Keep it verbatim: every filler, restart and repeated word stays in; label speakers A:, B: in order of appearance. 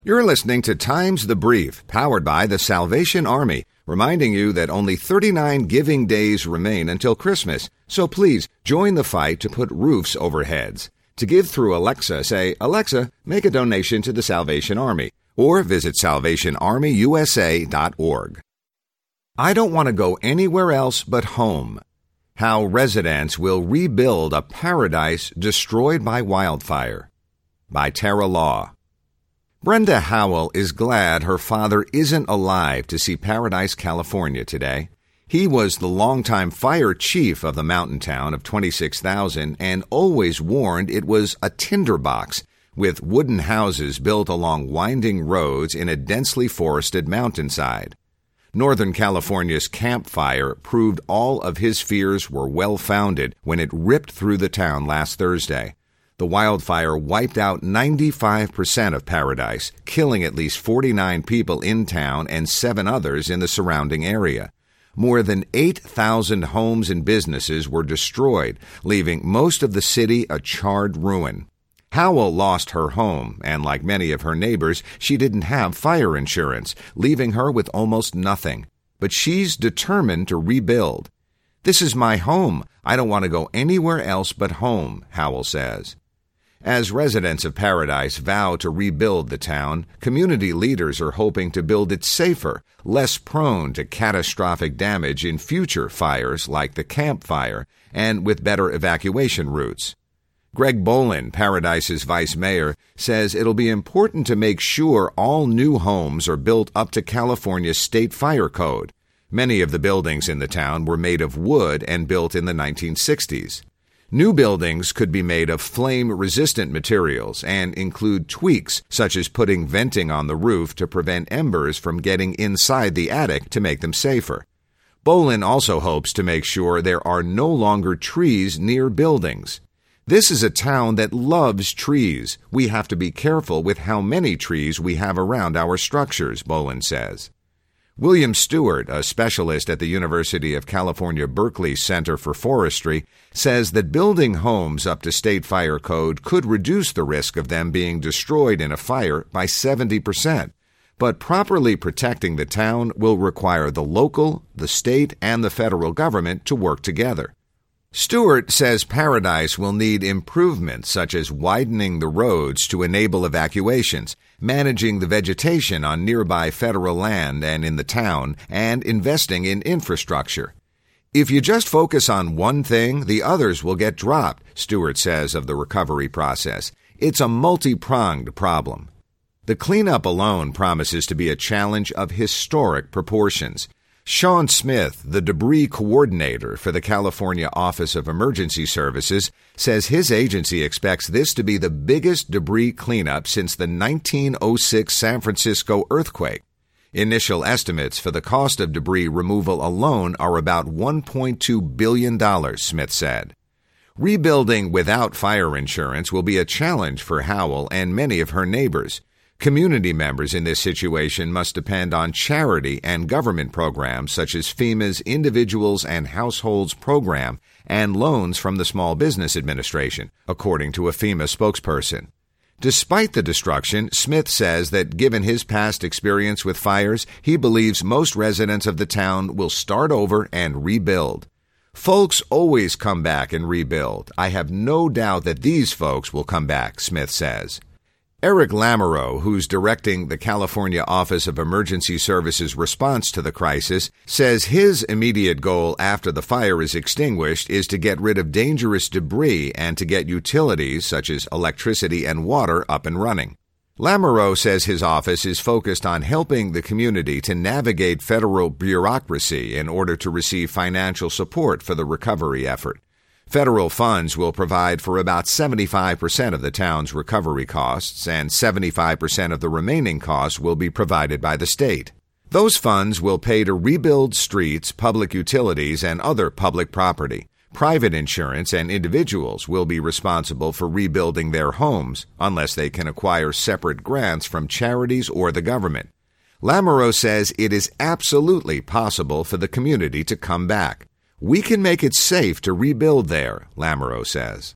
A: You're listening to Times the Brief, powered by the Salvation Army, reminding you that only thirty-nine giving days remain until Christmas. So please, join the fight to put roofs over heads. To give through Alexa, say, "Alexa, make a donation to the Salvation Army," or visit salvation army u s a dot org. I don't want to go anywhere else but home. How residents will rebuild a paradise destroyed by wildfire. By Tara Law. Brenda Howell is glad her father isn't alive to see Paradise, California today. He was the longtime fire chief of the mountain town of twenty-six thousand and always warned it was a tinderbox with wooden houses built along winding roads in a densely forested mountainside. Northern California's Camp Fire proved all of his fears were well-founded when it ripped through the town last Thursday. The wildfire wiped out ninety-five percent of Paradise, killing at least forty-nine people in town and seven others in the surrounding area. More than eight thousand homes and businesses were destroyed, leaving most of the city a charred ruin. Howell lost her home, and like many of her neighbors, she didn't have fire insurance, leaving her with almost nothing. But she's determined to rebuild. "This is my home. I don't want to go anywhere else but home," Howell says. As residents of Paradise vow to rebuild the town, community leaders are hoping to build it safer, less prone to catastrophic damage in future fires like the Camp Fire, and with better evacuation routes. Greg Bolin, Paradise's vice mayor, says it'll be important to make sure all new homes are built up to California's state fire code. Many of the buildings in the town were made of wood and built in the nineteen sixties. New buildings could be made of flame-resistant materials and include tweaks such as putting venting on the roof to prevent embers from getting inside the attic to make them safer. Bolin also hopes to make sure there are no longer trees near buildings. "This is a town that loves trees. We have to be careful with how many trees we have around our structures," Bolin says. William Stewart, a specialist at the University of California, Berkeley Center for Forestry, says that building homes up to state fire code could reduce the risk of them being destroyed in a fire by seventy percent. But properly protecting the town will require the local, the state, and the federal government to work together. Stewart says Paradise will need improvements such as widening the roads to enable evacuations, managing the vegetation on nearby federal land and in the town, and investing in infrastructure. "If you just focus on one thing, the others will get dropped," Stewart says of the recovery process. "It's a multi-pronged problem." The cleanup alone promises to be a challenge of historic proportions. Sean Smith, the debris coordinator for the California Office of Emergency Services, says his agency expects this to be the biggest debris cleanup since the nineteen oh six San Francisco earthquake. Initial estimates for the cost of debris removal alone are about one point two billion dollars, Smith said. Rebuilding without fire insurance will be a challenge for Howell and many of her neighbors. Community members in this situation must depend on charity and government programs such as FEMA's Individuals and Households Program and loans from the Small Business Administration, according to a FEMA spokesperson. Despite the destruction, Smith says that given his past experience with fires, he believes most residents of the town will start over and rebuild. "Folks always come back and rebuild. I have no doubt that these folks will come back," Smith says. Eric Lamoureux, who's directing the California Office of Emergency Services response to the crisis, says his immediate goal after the fire is extinguished is to get rid of dangerous debris and to get utilities such as electricity and water up and running. Lamoureux says his office is focused on helping the community to navigate federal bureaucracy in order to receive financial support for the recovery effort. Federal funds will provide for about seventy-five percent of the town's recovery costs, and seventy-five percent of the remaining costs will be provided by the state. Those funds will pay to rebuild streets, public utilities, and other public property. Private insurance and individuals will be responsible for rebuilding their homes, unless they can acquire separate grants from charities or the government. Lamoureux says it is absolutely possible for the community to come back. "We can make it safe to rebuild there," Lamoureux says.